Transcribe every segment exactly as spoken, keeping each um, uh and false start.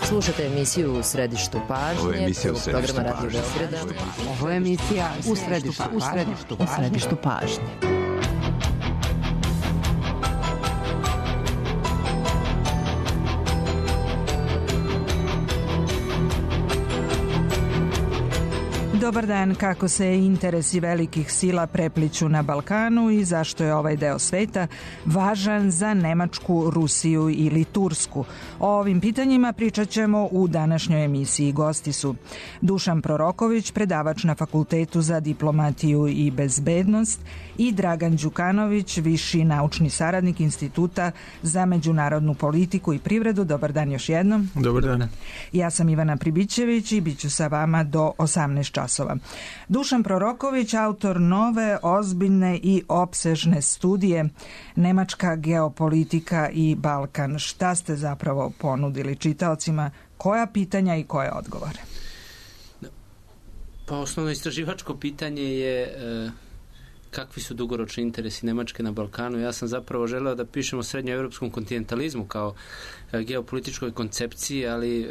Slušate emisiju U središtu pažnje. Ovo je emisija U središtu pažnje. Ovo je emisija U središtu pažnje. U središtu pažnje. Dobar dan, kako se interesi velikih sila prepliću na Balkanu i zašto je ovaj deo sveta važan za Nemačku, Rusiju ili Tursku. O ovim pitanjima pričat ćemo u današnjoj emisiji. Gosti su Dušan Proroković, predavač na Fakultetu za diplomatiju i bezbednost, i Dragan Đukanović, viši naučni saradnik Instituta za međunarodnu politiku i privredu. Dobar dan još jednom. Dobar dan. Ja sam Ivana Pribićević i bit ću sa vama do osamnaest časova. Dušan Proroković, autor nove, ozbiljne i opsežne studije Nemačka geopolitika i Balkan. Šta ste zapravo ponudili čitaocima? Koja pitanja i koje odgovore? Pa osnovno istraživačko pitanje je e, kakvi su dugoročni interesi Nemačke na Balkanu. Ja sam zapravo želeo da pišem o srednjoevropskom kontinentalizmu kao e, geopolitičkoj koncepciji, ali e,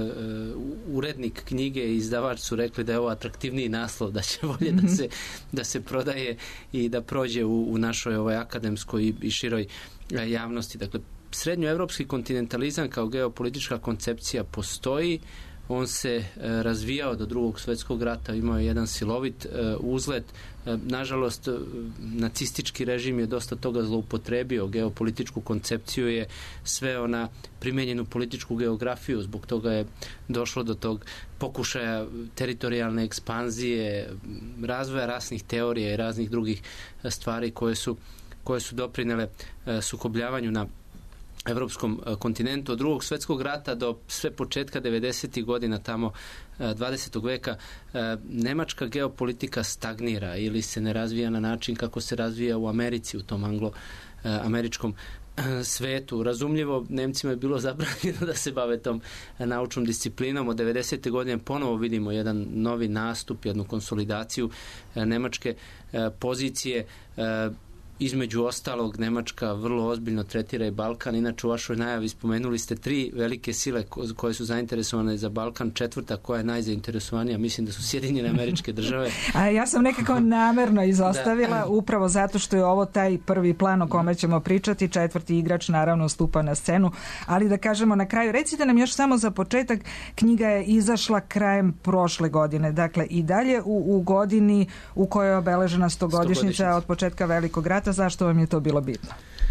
urednik knjige i izdavač su rekli da je ovo atraktivniji naslov, da će bolje da se, da se prodaje i da prođe u, u našoj ovoj akademskoj i, i široj e, javnosti. Dakle, srednjoevropski kontinentalizam kao geopolitička koncepcija postoji. On se e, razvijao do drugog svjetskog rata, imao je jedan silovit e, uzlet. E, nažalost, nacistički režim je dosta toga zloupotrebio. Geopolitičku koncepciju je sveo na primenjenu političku geografiju. Zbog toga je došlo do tog pokušaja teritorijalne ekspanzije, razvoja rasnih teorija i raznih drugih stvari koje su, koje su doprinele e, sukobljavanju na evropskom kontinentu. Od drugog svjetskog rata do sve početka devedesetih godina tamo dvadesetog veka nemačka geopolitika stagnira ili se ne razvija na način kako se razvija u Americi, u tom anglo-američkom svetu. Razumljivo, Nemcima je bilo zabranjeno da se bave tom naučnom disciplinom. Od devedesete godine ponovo vidimo jedan novi nastup, jednu konsolidaciju nemačke pozicije. Između ostalog, Nemačka vrlo ozbiljno tretira i Balkan. Inače, u vašoj najavi spomenuli ste tri velike sile koje su zainteresovane za Balkan. Četvrta koja je najzainteresovanija, mislim da su Sjedinjene Američke Države. A ja sam nekako namerno izostavila, da. Upravo zato što je ovo taj prvi plan o kome ćemo pričati. Četvrti igrač naravno stupa na scenu, ali da kažemo na kraju, recite nam još samo za početak, knjiga je izašla krajem prošle godine, dakle i dalje u, u godini u kojoj je obeležena stogodišnjica od početka Velikog rata. Zašto vam je to bilo bitno?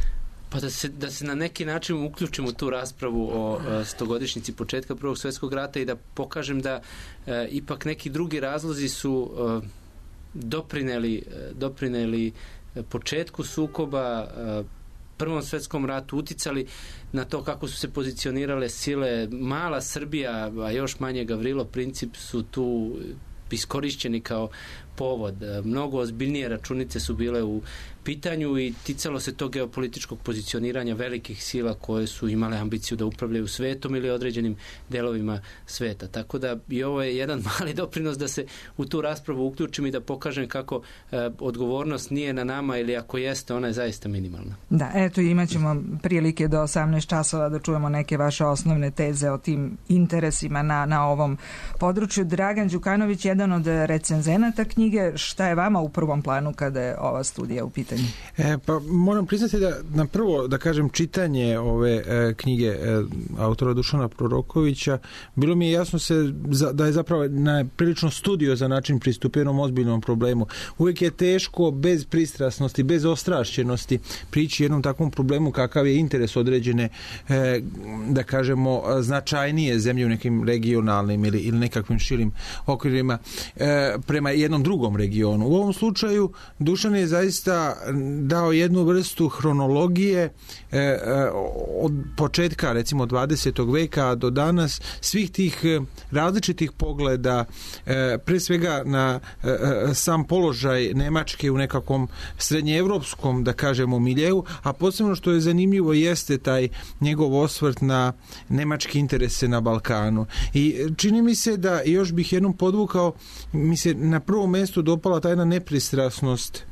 Pa da se, da se na neki način uključimo u tu raspravu o e, stogodišnjici početka Prvog svjetskog rata i da pokažem da e, ipak neki drugi razlozi su e, doprineli, e, doprineli početku sukoba, e, Prvom svjetskom ratu, uticali na to kako su se pozicionirale sile. Mala Srbija, a još manje Gavrilo Princip su tu iskorišćeni kao povod. Mnogo ozbiljnije računice su bile u pitanju i ticalo se tog geopolitičkog pozicioniranja velikih sila koje su imale ambiciju da upravljaju svetom ili određenim delovima sveta. Tako da i ovo je jedan mali doprinos da se u tu raspravu uključim i da pokažem kako e, odgovornost nije na nama ili ako jeste, ona je zaista minimalna. Da, eto imat ćemo prilike do osamnaest časova da čujemo neke vaše osnovne teze o tim interesima na, na ovom području. Dragan Đukanović, jedan od recenzenata knjige, šta je vama u prvom planu kada je ova studija u pitanju? E, pa moram priznati da na prvo, da kažem, čitanje ove e, knjige e, autora Dušana Prorokovića, bilo mi je jasno se za, da je zapravo na prilično studio za način pristupa jednom ozbiljnom problemu. Uvijek je teško bez pristrasnosti, bez ostrašćenosti prići jednom takvom problemu kakav je interes određene, e, da kažemo, značajnije zemlje u nekim regionalnim ili, ili nekakvim širim okvirima e, prema jednom drugom regionu. U ovom slučaju Dušan je zaista dao jednu vrstu hronologije e, e, od početka recimo dvadesetog veka do danas, svih tih e, različitih pogleda, e, pre svega na e, sam položaj Nemačke u nekakvom srednjeevropskom, da kažemo, miljeu, a posebno što je zanimljivo jeste taj njegov osvrt na nemačke interese na Balkanu. I čini mi se da, još bih jednom podvukao, mi se na prvom mjestu dopala ta jedna nepristrasnost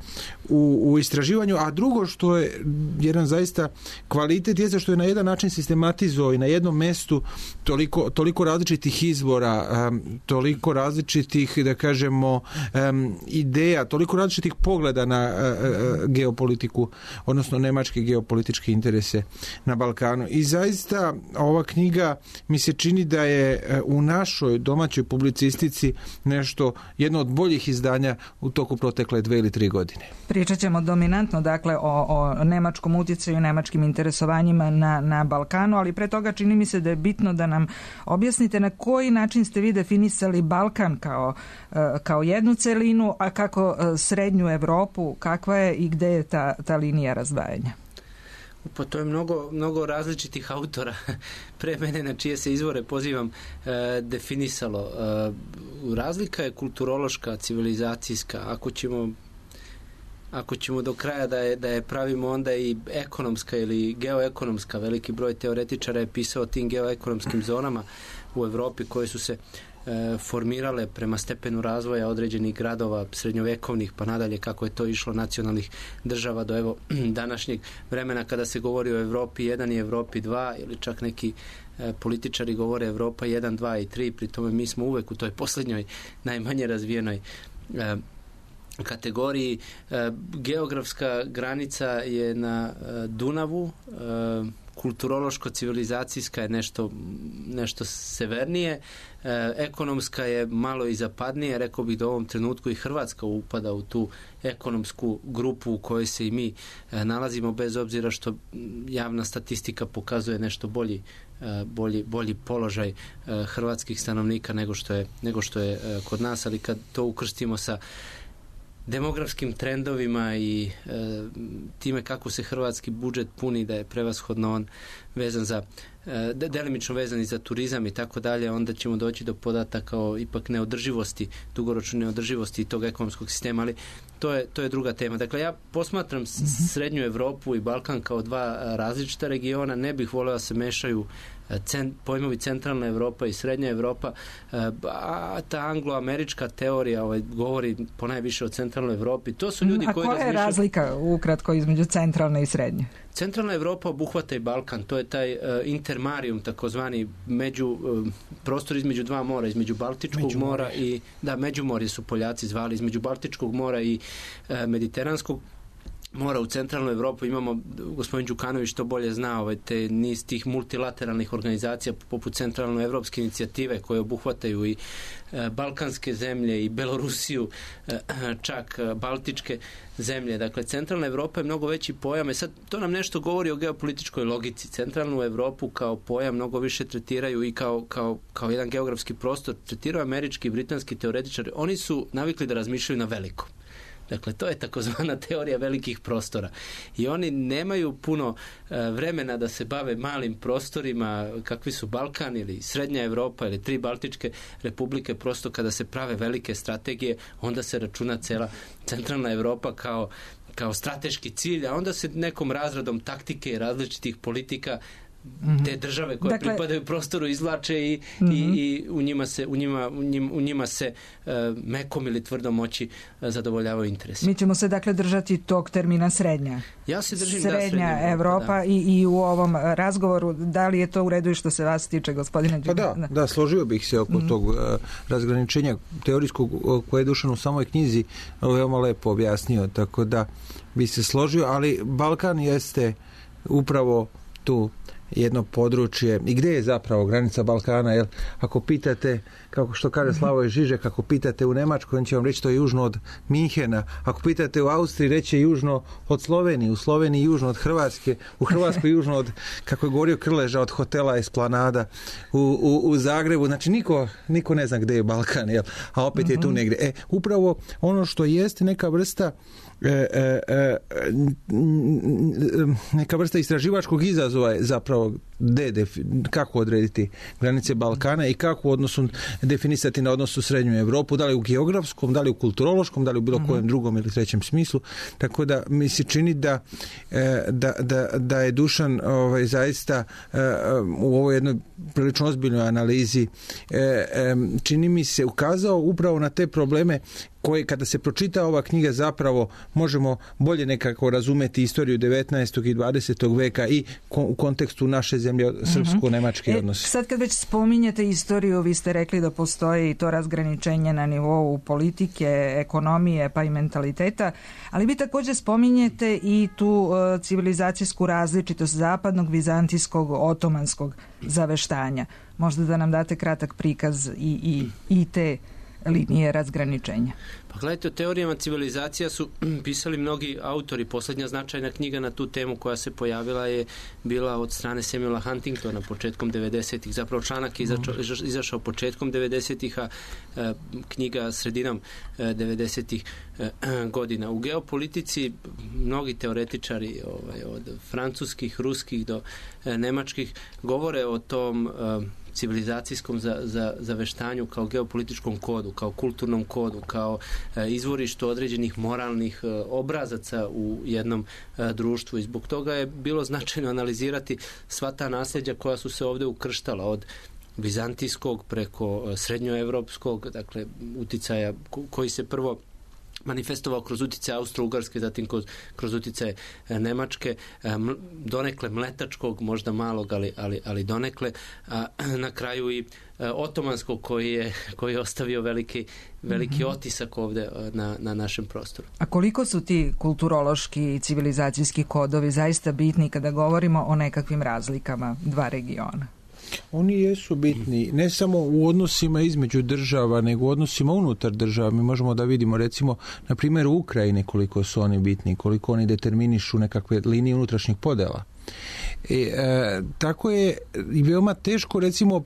u, u istraživanju, a drugo što je jedan zaista kvalitet je što je na jedan način sistematizovao i na jednom mestu toliko, toliko različitih izvora, um, toliko različitih, da kažemo, um, ideja, toliko različitih pogleda na uh, uh, geopolitiku, odnosno nemačke geopolitičke interese na Balkanu. I zaista ova knjiga mi se čini da je u našoj domaćoj publicistici nešto, jedno od boljih izdanja u toku protekle dve ili tri godine. Pričat ćemo dominantno dakle o, o nemačkom utjecaju i nemačkim interesovanjima na, na Balkanu, ali pre toga čini mi se da je bitno da nam objasnite na koji način ste vi definisali Balkan kao, kao jednu celinu, a kako srednju Evropu, kakva je i gde je ta, ta linija razdvajanja? Pa to je mnogo, mnogo različitih autora pre mene na čije se izvore pozivam e, definisalo. E, razlika je kulturološka, civilizacijska. Ako ćemo ako ćemo do kraja da je, da je pravimo, onda i ekonomska ili geoekonomska. Veliki broj teoretičara je pisao o tim geoekonomskim zonama u Evropi koje su se e, formirale prema stepenu razvoja određenih gradova srednjovekovnih pa nadalje kako je to išlo, nacionalnih država do evo današnjeg vremena kada se govori o Evropi jedan i Evropi dva ili čak neki e, političari govore Evropa jedan, dva i tri, pri tome mi smo uvek u toj posljednjoj najmanje razvijenoj e, kategoriji. E, geografska granica je na e, Dunavu, e, kulturološko-civilizacijska je nešto, nešto severnije, e, ekonomska je malo i zapadnije, rekao bih da u ovom trenutku i Hrvatska upada u tu ekonomsku grupu u kojoj se i mi e, nalazimo, bez obzira što javna statistika pokazuje nešto bolji e, bolji, bolji položaj e, hrvatskih stanovnika nego što je, nego što je e, kod nas, ali kad to ukrstimo sa demografskim trendovima i e, time kako se hrvatski budžet puni, da je prevashodno on vezan za, e, delimično vezan i za turizam i tako dalje, onda ćemo doći do podataka o ipak neodrživosti, dugoročne neodrživosti tog ekonomskog sistema, ali to je, to je druga tema. Dakle, ja posmatram Srednju Evropu i Balkan kao dva različita regiona, ne bih voleo da se mešaju Cent, pojmovi centralna Evropa i srednja Evropa, a ta angloamerička teorija ovaj, govori ponajviše o centralnoj Evropi. To su ljudi a koji koja je razmišljaju... razlika ukratko između centralne i srednje? Centralna Evropa obuhvata i Balkan. To je taj uh, intermarium, takozvani među, uh, prostor između dva mora, između Baltičkog Međumorje. mora i da, Međumorje su Poljaci zvali, između Baltičkog mora i uh, Mediteranskog mora. U centralnoj Evropi imamo, gospodin Đukanović to bolje zna, ovaj, te niz tih multilateralnih organizacija poput centralnoevropske inicijative koje obuhvataju i e, balkanske zemlje i Belorusiju, e, čak e, baltičke zemlje. Dakle, centralna Evropa je mnogo veći pojam. E sad, to nam nešto govori o geopolitičkoj logici. Centralnu Evropu kao pojam mnogo više tretiraju i kao, kao, kao jedan geografski prostor tretiraju američki i britanski teoretičari. Oni su navikli da razmišljaju na veliko. Dakle, to je takozvana teorija velikih prostora. I oni nemaju puno e, vremena da se bave malim prostorima kakvi su Balkan ili Srednja Evropa ili tri Baltičke republike. Prosto kada se prave velike strategije, onda se računa cela centralna Evropa kao, kao strateški cilj, a onda se nekom razradom taktike i različitih politika te države koje dakle, pripadaju prostoru izvlače i, mm-hmm. i, i u njima se, u njima, u njima, u njima se uh, mekom ili tvrdom moći uh, zadovoljavaju interesi. Mi ćemo se dakle držati tog termina srednja. Ja se držim srednja, da srednja Evropa da. I, i u ovom razgovoru, da li je to u redu i što se vas tiče, gospodine Đukanović? Pa da, da, složio bih se oko mm-hmm. tog uh, razgraničenja teorijskog uh, koje je Dušan u samoj knjizi veoma lepo objasnio, tako da bi se složio, ali Balkan jeste upravo tu jedno područje. I gdje je zapravo granica Balkana? Jer ako pitate, kako što kaže Slavoj Žižek, ako pitate u Njemačkoj, on će vam reći to je južno od Minhena. Ako pitate u Austriji, reći je južno od Slovenije. U Sloveniji južno od Hrvatske. U Hrvatskoj južno od, kako je govorio Krleža, od hotela Esplanada. U, u, u Zagrebu. Znači, niko, niko ne zna gdje je Balkan. Jel? A opet je tu negdje. E, upravo ono što jeste neka vrsta E, e, e, neka vrsta istraživačkog izazova je zapravo de, de, kako odrediti granice Balkana i kako u odnosu definisati na odnosu Srednju Evropu, da li u geografskom, da li u kulturološkom, da li u bilo kojem drugom ili trećem smislu. Tako da mi se čini da, da, da, da je Dušan ovaj, zaista u ovoj jednoj prilično ozbiljnoj analizi čini mi se ukazao upravo na te probleme koje kada se pročita ova knjiga zapravo možemo bolje nekako razumeti istoriju devetnaestog i dvadesetog veka i u kontekstu naše zemlje, srpsko-nemački odnos. E, sad kad već spominjete istoriju, vi ste rekli da postoji to razgraničenje na nivou politike, ekonomije pa i mentaliteta, ali vi također spominjete i tu uh, civilizacijsku različitost zapadnog, vizantijskog, otomanskog zaveštanja. Možda da nam date kratak prikaz i, i, i te linije razgraničenja. Pa gledajte, o teorijama civilizacija su pisali mnogi autori. Posljednja značajna knjiga na tu temu koja se pojavila je bila od strane Samuela Huntingtona početkom devedesetih. Zapravo članak je izašao, izašao početkom devedesetih, a e, knjiga sredinom e, devedesetih e, godina. U geopolitici mnogi teoretičari ovaj, od francuskih, ruskih do e, nemačkih govore o tom e, civilizacijskom za, za, zaveštanju kao geopolitičkom kodu, kao kulturnom kodu, kao e, izvorištu određenih moralnih e, obrazaca u jednom e, društvu i zbog toga je bilo značajno analizirati sva ta nasljeđa koja su se ovdje ukrštala od vizantijskog preko e, srednjoevropskog, dakle uticaja ko, koji se prvo manifestovao kroz utjecaj Austro-Ugarske, zatim kroz, kroz utjecaj e, Nemačke, e, m, donekle mletačkog, možda malog, ali, ali, ali donekle, a na kraju i e, otomanskog koji je, koji je ostavio veliki, veliki mm-hmm. otisak ovdje na, na našem prostoru. A koliko su ti kulturološki i civilizacijski kodovi zaista bitni kada govorimo o nekakvim razlikama dva regiona? Oni jesu bitni, ne samo u odnosima između država, nego u odnosima unutar država. Mi možemo da vidimo, recimo, na primjer u Ukrajini koliko su oni bitni, koliko oni determinišu nekakve linije unutrašnjih podela. E, e, tako je veoma teško, recimo,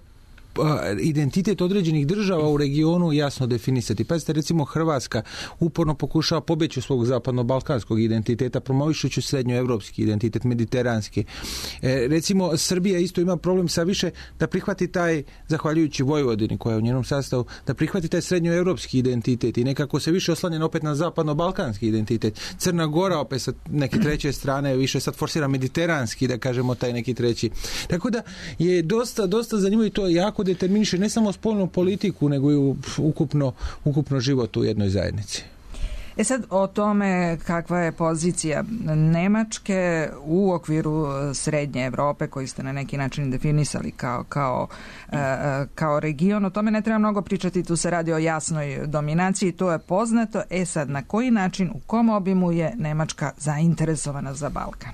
identitet određenih država u regionu jasno definisati. Pazite, recimo Hrvatska uporno pokušava pobjeći svog zapadno-balkanskog identiteta, promovišući srednjoevropski identitet, mediteranski. E, recimo Srbija isto ima problem sa više da prihvati taj, zahvaljujući Vojvodini koja je u njenom sastavu, da prihvati taj srednjoevropski identitet i nekako se više oslanjen opet na zapadno-balkanski identitet. Crna Gora opet sa neke treće strane više sad forsira mediteranski, da kažemo taj neki treći. Tako da je dosta, dosta zanimljivo i to jako determiniše ne samo spoljnu politiku, nego i ukupno, ukupno život u jednoj zajednici. E sad o tome kakva je pozicija Nemačke u okviru Srednje Evrope, koji ste na neki način definisali kao, kao, e, kao region, o tome ne treba mnogo pričati, tu se radi o jasnoj dominaciji, to je poznato. E sad, na koji način, u kom obimu je Nemačka zainteresovana za Balkan?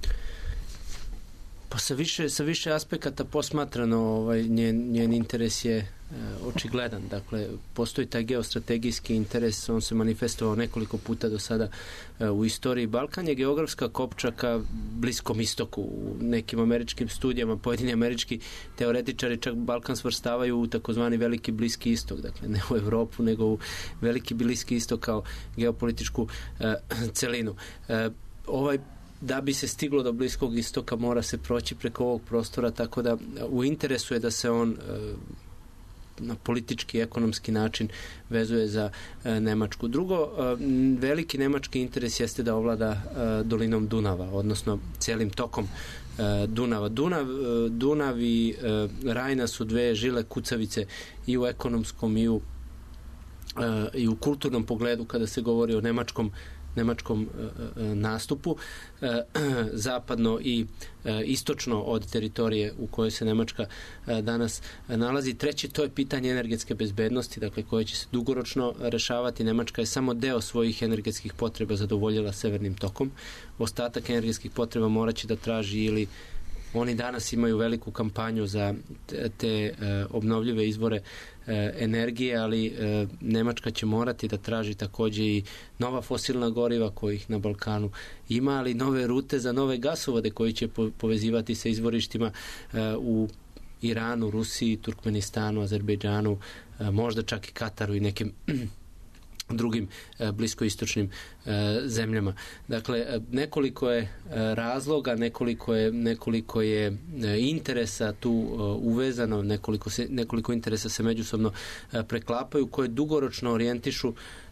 Pa sa više, sa više aspekata posmatrano ovaj, njen, njen interes je e, očigledan. Dakle, postoji taj geostrategijski interes, on se manifestovao nekoliko puta do sada e, u istoriji. Balkan je geografska kopčaka Bliskom istoku. U nekim američkim studijama pojedini američki teoretičari čak Balkan svrstavaju u takozvani Veliki Bliski istok. Dakle, ne u Europu, nego u Veliki Bliski istok kao geopolitičku e, celinu. E, ovaj da bi se stiglo do Bliskog istoka mora se proći preko ovog prostora, tako da u interesu je da se on e, na politički, ekonomski način vezuje za e, Nemačku. Drugo, e, veliki nemački interes jeste da ovlada e, dolinom Dunava, odnosno cijelim tokom e, Dunava. Dunav, e, Dunav i e, Rajna su dve žile kucavice i u ekonomskom i u, e, i u kulturnom pogledu kada se govori o nemačkom nemačkom e, e, nastupu e, zapadno i e, istočno od teritorije u kojoj se Nemačka e, danas nalazi. Treći, to je pitanje energetske bezbednosti, dakle koje će se dugoročno rešavati. Nemačka je samo deo svojih energetskih potreba zadovoljila severnim tokom. Ostatak energetskih potreba moraće da traži ili oni danas imaju veliku kampanju za te, te e, obnovljive izvore e, energije, ali e, Nemačka će morati da traži također i nova fosilna goriva kojih na Balkanu ima, ali nove rute za nove gasovode koji će po, povezivati sa izvorištima e, u Iranu, Rusiji, Turkmenistanu, Azerbejdžanu, e, možda čak i Kataru i nekim drugim e, bliskoistočnim e, zemljama. Dakle, nekoliko je e, razloga, nekoliko je, nekoliko je e, interesa tu e, uvezano, nekoliko, se, nekoliko interesa se međusobno e, preklapaju, koje dugoročno orijentišu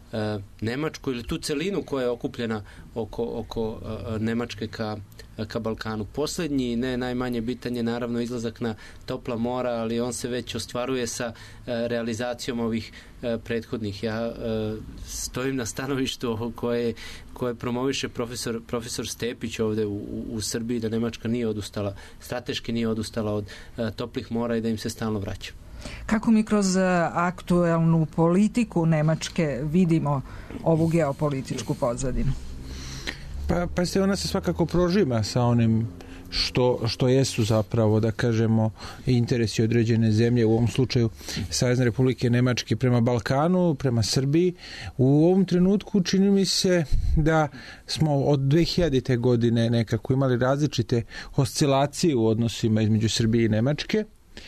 Nemačku ili tu celinu koja je okupljena oko, oko Nemačke ka, ka Balkanu. Posljednji, ne najmanje bitan je naravno izlazak na topla mora, ali on se već ostvaruje sa realizacijom ovih prethodnih. Ja stojim na stanovištu koje, koje promoviše profesor, profesor Stepić ovdje u, u Srbiji, da Nemačka nije odustala, strateški nije odustala od toplih mora i da im se stalno vraća. Kako mi kroz aktuelnu politiku Nemačke vidimo ovu geopolitičku pozadinu? Pa, pa se ona se svakako prožima sa onim što, što jesu zapravo, da kažemo, interesi određene zemlje, u ovom slučaju Savezne Republike Nemačke prema Balkanu, prema Srbiji. U ovom trenutku čini mi se da smo od dve hiljadite godine nekako imali različite oscilacije u odnosima između Srbije i Nemačke.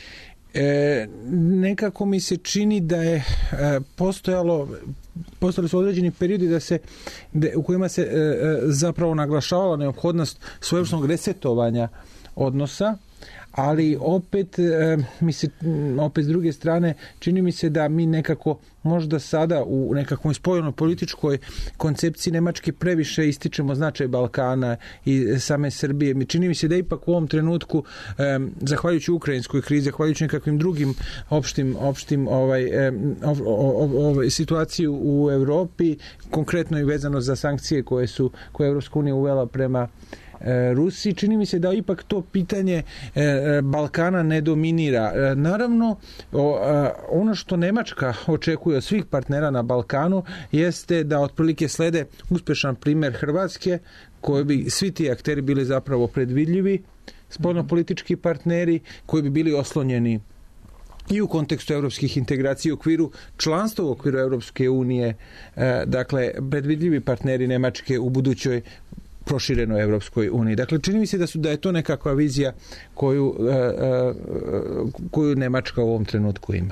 E, nekako mi se čini da je e, postojalo postojali su određeni periodi da se, de, u kojima se e, zapravo naglašavala neophodnost svojevrsnog resetovanja odnosa, ali opet e, mi se, opet s druge strane čini mi se da mi nekako možda sada u nekakvoj spoljnoj političkoj koncepciji Nemačke previše ističemo značaj Balkana i same Srbije. Mi čini mi se da ipak u ovom trenutku e, zahvaljujući ukrajinskoj krizi, zahvaljujući nekakvim drugim opštim, opštim ovaj, e, ov, ov, ov, situaciju u Evropi, konkretno i vezano za sankcije koje su koje je Evropska unija uvela prema Rusiji, čini mi se da ipak to pitanje Balkana ne dominira. Naravno, ono što Nemačka očekuje od svih partnera na Balkanu jeste da otprilike slede uspešan primjer Hrvatske, koji bi svi ti akteri bili zapravo predvidljivi, spoljnopolitički partneri koji bi bili oslonjeni i u kontekstu evropskih integracija, u okviru članstva u okviru Evropske unije, dakle, predvidljivi partneri Nemačke u budućoj proširenoj Evropskoj uniji. Dakle, čini mi se da su da je to nekakva vizija koju, uh, uh, koju Nemačka u ovom trenutku ima.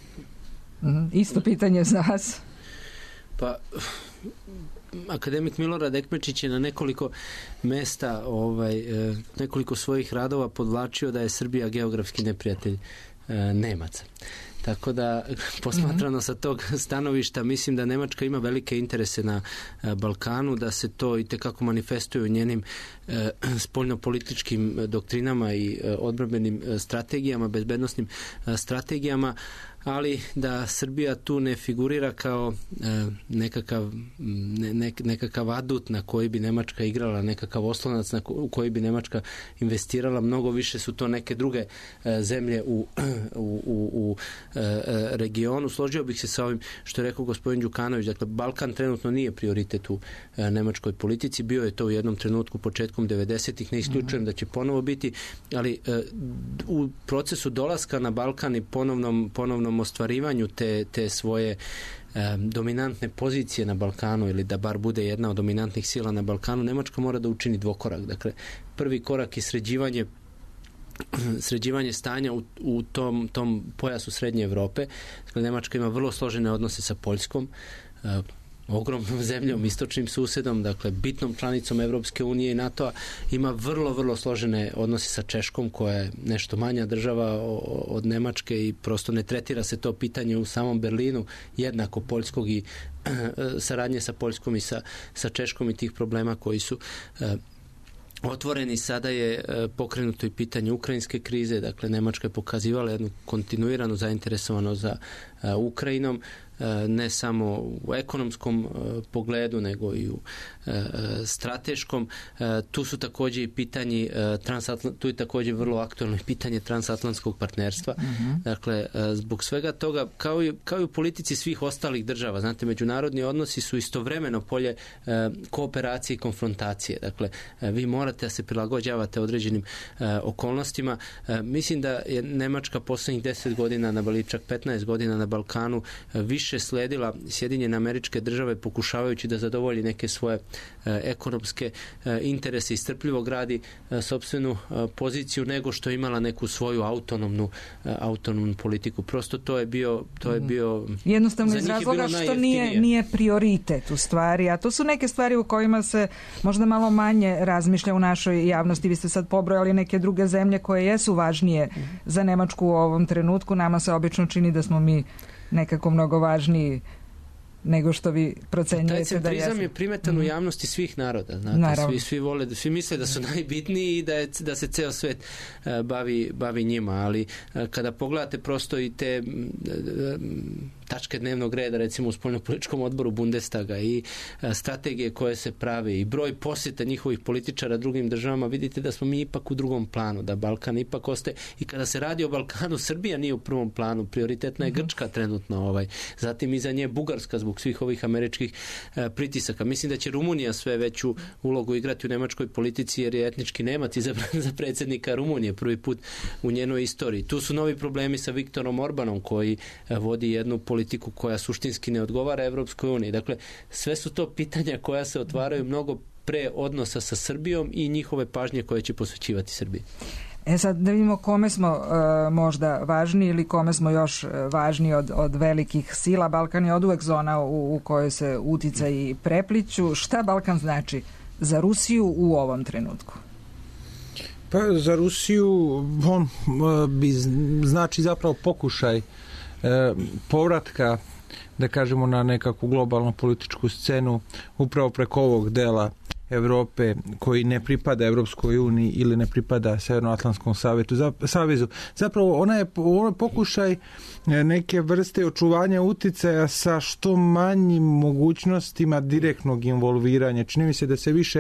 Mm, isto pitanje za vas. Pa, akademik Milorad Ekmečić je na nekoliko mesta, ovaj, nekoliko svojih radova podvlačio da je Srbija geografski neprijatelj Nemaca. Tako da, posmatrano sa tog stanovišta, mislim da Nemačka ima velike interese na Balkanu, da se to i tekako manifestuje u njenim e, spoljnopolitičkim doktrinama i e, odbrambenim strategijama, bezbednosnim e, strategijama, ali da Srbija tu ne figurira kao e, nekakav, ne, ne, nekakav adut na koji bi Nemačka igrala, nekakav oslonac na ko, u koji bi Nemačka investirala. Mnogo više su to neke druge e, zemlje u, u, u, u e, regionu. Složio bih se sa ovim što je rekao gospodin Đukanović. Dakle, Balkan trenutno nije prioritet u e, nemačkoj politici. Bio je to u jednom trenutku početkom devedesetih. Ne isključujem da će ponovo biti, ali e, u procesu dolaska na Balkan i ponovnom, ponovnom ostvarivanju te, te svoje e, dominantne pozicije na Balkanu, ili da bar bude jedna od dominantnih sila na Balkanu, Nemačka mora da učini dvokorak. Dakle, prvi korak je sređivanje sređivanje stanja u, u tom, tom pojasu Srednje Evrope. Dakle, Nemačka ima vrlo složene odnose sa Poljskom, e, ogromnom zemljom, istočnim susedom, dakle bitnom članicom Evropske unije i NATO-a, ima vrlo, vrlo složene odnose sa Češkom, koja je nešto manja država od Nemačke i prosto ne tretira se to pitanje u samom Berlinu jednako poljskog i saradnje sa Poljskom i sa, sa Češkom i tih problema koji su otvoreni. Sada je pokrenuto i pitanje ukrajinske krize, dakle Nemačka je pokazivala jednu kontinuiranu zainteresovanost za Ukrajinom, ne samo u ekonomskom pogledu, nego i u strateškom. Tu su također i pitanje tu je također vrlo aktualno pitanje transatlantskog partnerstva. Mm-hmm. Dakle, zbog svega toga, kao i, kao i u politici svih ostalih država, znate, međunarodni odnosi su istovremeno polje kooperacije i konfrontacije. Dakle, vi morate da se prilagođavate određenim okolnostima. Mislim da je Nemačka poslednjih deset godina, na čak petnaest godina na Balkanu više sledila Sjedinjene Američke Države, pokušavajući da zadovolji neke svoje e, ekonomske e, interese i strpljivo gradi e, sopstvenu e, poziciju, nego što je imala neku svoju autonomnu e, autonomnu politiku. Prosto to je bio to je bio jednostavno iz razloga što nije, nije prioritet u stvari, a to su neke stvari u kojima se možda malo manje razmišlja u našoj javnosti. Vi ste sad pobrojali neke druge zemlje koje jesu važnije za Nemačku u ovom trenutku. Nama se obično čini da smo mi nekako mnogo važniji nego što vi procenjujete da jesu. Taj centrizam je primetan u javnosti svih naroda. Znate, svi, svi, vole, svi misle da su najbitniji i da, je, da se ceo svet uh, bavi, bavi njima, ali uh, kada pogledate prosto i te uh, tačke dnevnog reda, recimo u spoljnopolitičkom odboru Bundestaga i uh, strategije koje se prave i broj posjeta njihovih političara drugim državama, vidite da smo mi ipak u drugom planu, da Balkan ipak ostaje. I kada se radi o Balkanu, Srbija nije u prvom planu, prioritetna je Grčka trenutno, ovaj. Zatim iza nje Bugarska zbog svih ovih američkih e, pritisaka. Mislim da će Rumunija sve veću ulogu igrati u nemačkoj politici jer je etnički Nemac izabran za predsjednika Rumunije prvi put u njenoj istoriji. Tu su novi problemi sa Viktorom Orbanom koji e, vodi jednu politiku koja suštinski ne odgovara Evropskoj uniji. Dakle, sve su to pitanja koja se otvaraju mnogo pre odnosa sa Srbijom i njihove pažnje koje će posvećivati Srbiji. E sad da vidimo kome smo uh, možda važni ili kome smo još uh, važni od, od velikih sila. Balkan je oduvek zona u, u kojoj se uticaji prepliću. Šta Balkan znači za Rusiju u ovom trenutku? Pa za Rusiju on uh, bi znači zapravo pokušaj uh, povratka, da kažemo, na nekakvu globalnu političku scenu upravo preko ovog dela Evrope koji ne pripada Evropskoj uniji ili ne pripada Severnoatlantskom savetu, savezu. Zapravo ona je, ona je pokušaj neke vrste očuvanja uticaja sa što manjim mogućnostima direktnog involviranja. Čini mi se da se više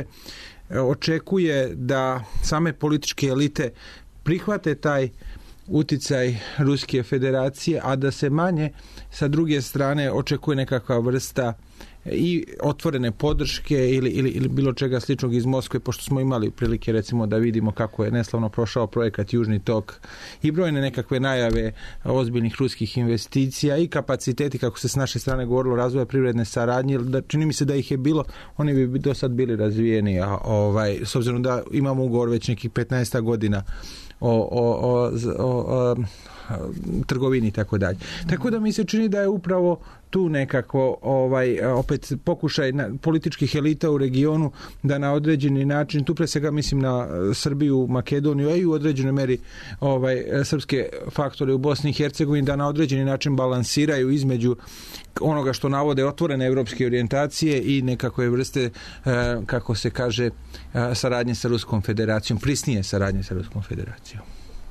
očekuje da same političke elite prihvate taj uticaj Ruske federacije, a da se manje sa druge strane očekuje nekakva vrsta i otvorene podrške ili, ili, ili bilo čega sličnog iz Moskve, pošto smo imali prilike recimo da vidimo kako je neslavno prošao projekat Južni tok i brojne nekakve najave ozbiljnih ruskih investicija i kapaciteti, kako se s naše strane govorilo, razvoja privredne saradnje, da čini mi se da ih je bilo, oni bi do sad bili razvijeni, a ovaj, s obzirom da imamo ugovor već nekih petnaest godina o, o, o, o, o trgovini i tako dalje. Tako da mi se čini da je upravo tu nekako ovaj, opet pokušaj na, političkih elita u regionu da na određeni način, tu pre svega mislim na Srbiju, Makedoniju, a i u određenoj meri ovaj, srpske faktore u Bosni i Hercegovini, da na određeni način balansiraju između onoga što navode otvorene evropske orijentacije i nekakve vrste, kako se kaže, saradnje sa Ruskom federacijom, prisnije saradnje sa Ruskom federacijom.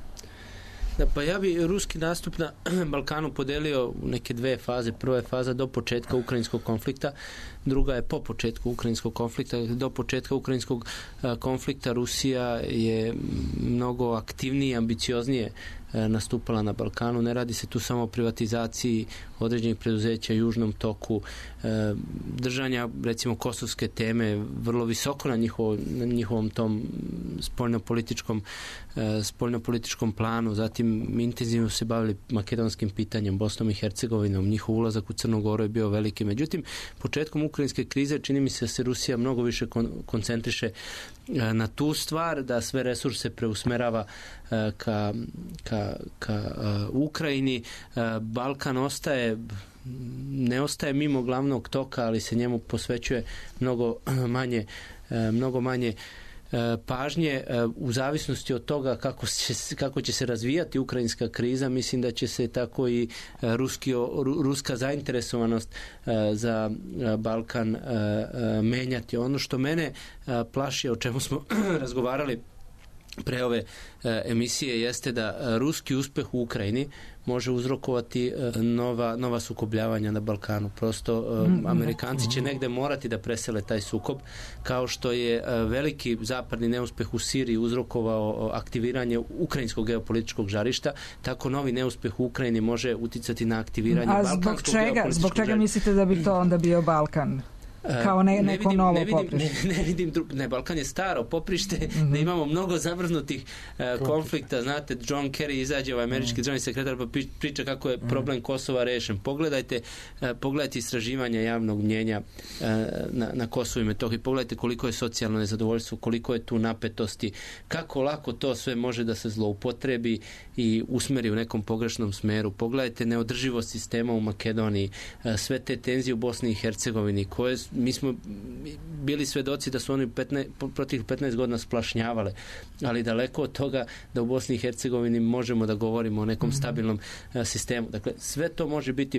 Da, pa ja bi ruski nastup na Balkanu podelio u neke dve faze. Prva je faza do početka ukrajinskog konflikta, druga je po početku ukrajinskog konflikta. Do početka ukrajinskog konflikta Rusija je mnogo aktivnije i ambicioznije nastupala na Balkanu. Ne radi se tu samo o privatizaciji određenih preduzeća, Južnom toku, držanja recimo kosovske teme vrlo visoko na, njihovo, na njihovom tom spoljnopolitičkom spoljnopolitičkom planu. Zatim intenzivno se bavili makedonskim pitanjem, Bosnom i Hercegovinom. Njihov ulazak u Crnu Goru je bio veliki. Međutim, početkom ukrajinske krize čini mi se da se Rusija mnogo više kon- koncentriše na tu stvar, da sve resurse preusmerava ka, ka, ka Ukrajini. Balkan ostaje ne ostaje mimo glavnog toka, ali se njemu posvećuje mnogo manje mnogo manje pažnje u zavisnosti od toga kako će, kako će se razvijati ukrajinska kriza. Mislim da će se tako i ruski, ruska zainteresovanost za Balkan menjati. Ono što mene plaši, o čemu smo razgovarali pre ove emisije, jeste da ruski uspeh u Ukrajini može uzrokovati nova, nova sukobljavanja na Balkanu. Prosto Amerikanci će negde morati da presele taj sukob, kao što je veliki zapadni neuspeh u Siriji uzrokovao aktiviranje ukrajinskog geopolitičkog žarišta, tako novi neuspeh u Ukrajini može uticati na aktiviranje balkanskog geopolitičkog žarišta. A zbog čega mislite da bi to onda bio Balkan? Kao ne, neko ne vidim, novo ne vidim, poprište. Ne, ne vidim, ne, Balkan je staro poprište, mm-hmm. da imamo mnogo zamrznutih uh, konflikta. Znate, John Kerry izađe, ovaj američki mm-hmm. državni sekretar, pa priča kako je problem Kosova rešen. Pogledajte, uh, pogledajte istraživanja javnog mnjenja uh, na, na Kosovu i Metohiji. Pogledajte koliko je socijalno nezadovoljstvo, koliko je tu napetosti, kako lako to sve može da se zloupotrebi i usmeri u nekom pogrešnom smeru. Pogledajte neodrživost sistema u Makedoniji, uh, sve te tenzije u Bosni i Hercegovini, koje mi smo bili svedoci da su oni petnaest, protiv petnaest godina splašnjavale, ali daleko od toga da u Bosni i Hercegovini možemo da govorimo o nekom stabilnom sistemu. Dakle, sve to može biti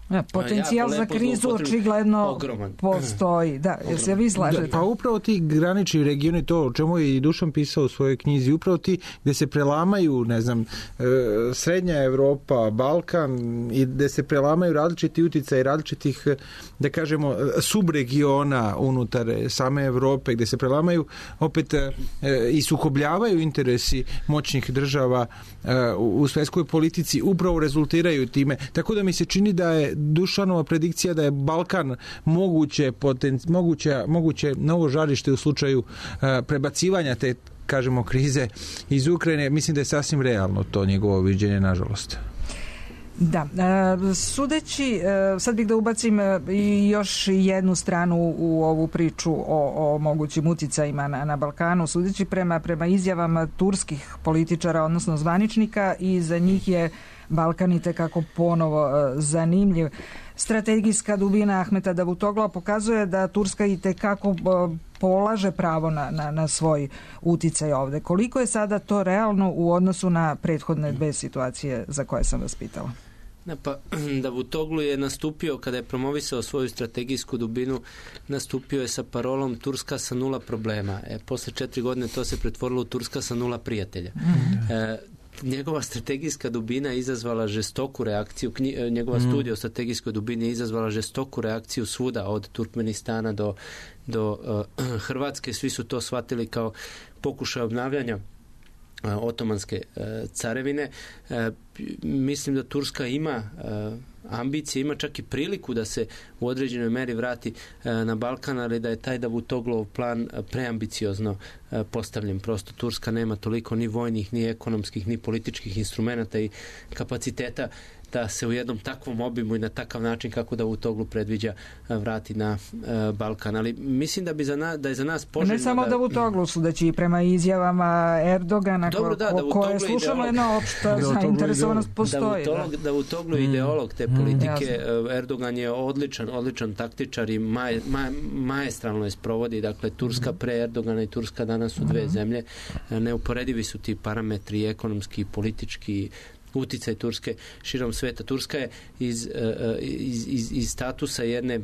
Ja, potencijal za krizu očigledno ogroman. Postoji. Da, jel se vi slažete? Da, pa upravo ti granični regioni, to o čemu je i Dušan pisao u svojoj knjizi, upravo ti gde se prelamaju, ne znam, Srednja Evropa, Balkan i gde se prelamaju različiti uticaji različitih, da kažemo, subregiona unutar same Evrope, gde se prelamaju opet i sukobljavaju interesi moćnih država u svetskoj politici, upravo rezultiraju time. Tako da mi se čini da je Dušanova predikcija da je Balkan moguće, poten, moguće, moguće novo žarište u slučaju uh, prebacivanja te, kažemo, krize iz Ukrajine, mislim da je sasvim realno to njegovo viđenje, nažalost. Da, sudeći, sad bih da ubacim i još jednu stranu u ovu priču o, o mogućim uticajima na, na Balkanu, sudeći prema, prema izjavama turskih političara, odnosno zvaničnika, i za njih je Balkan i tekako ponovo zanimljiv. Strategijska dubina Ahmeta Davutoglua pokazuje da Turska i tekako polaže pravo na, na, na svoj uticaj ovde. Koliko je sada to realno u odnosu na prethodne dve situacije za koje sam vas pitala? Da, pa Davutoglu je nastupio, kada je promovisao svoju strategijsku dubinu, nastupio je sa parolom Turska sa nula problema. E, posle četiri godine to se pretvorilo u Turska sa nula prijatelja. Mm. E, njegova strategijska dubina je izazvala žestoku reakciju, knji, njegova mm. studija o strategijskoj dubini je izazvala žestoku reakciju svuda, od Turkmenistana do, do uh, Hrvatske. Svi su to shvatili kao pokušaj obnavljanja uh, otomanske uh, carevine. Uh, mislim da Turska ima uh, ambicije, ima čak i priliku da se u određenoj meri vrati uh, na Balkan, ali da je taj Davutoglov plan uh, preambiciozno uh, postavljen. Prosto Turska nema toliko ni vojnih, ni ekonomskih, ni političkih instrumenata i kapaciteta da se u jednom takvom obimu i na takav način kako Davutoglu predviđa vrati na uh, Balkan. Ali mislim da bi za na, da je za nas poželjno... Ne samo da... Davutoglu, sudeći i prema izjavama Erdogana, Dobro, da, ko, koje slušamo, jedna opšta zainteresovanost postoji. Davutoglu, da. Davutoglu je ideolog te politike. Mm, Erdogan je odličan, odličan taktičar i maj, maj, majestralno je sprovodi. Dakle, Turska pre Erdogana i Turska danas su dve mm. zemlje. Neuporedivi su ti parametri ekonomski, politički, uticaj Turske širom sveta. Turska je iz, iz, iz, iz statusa jedne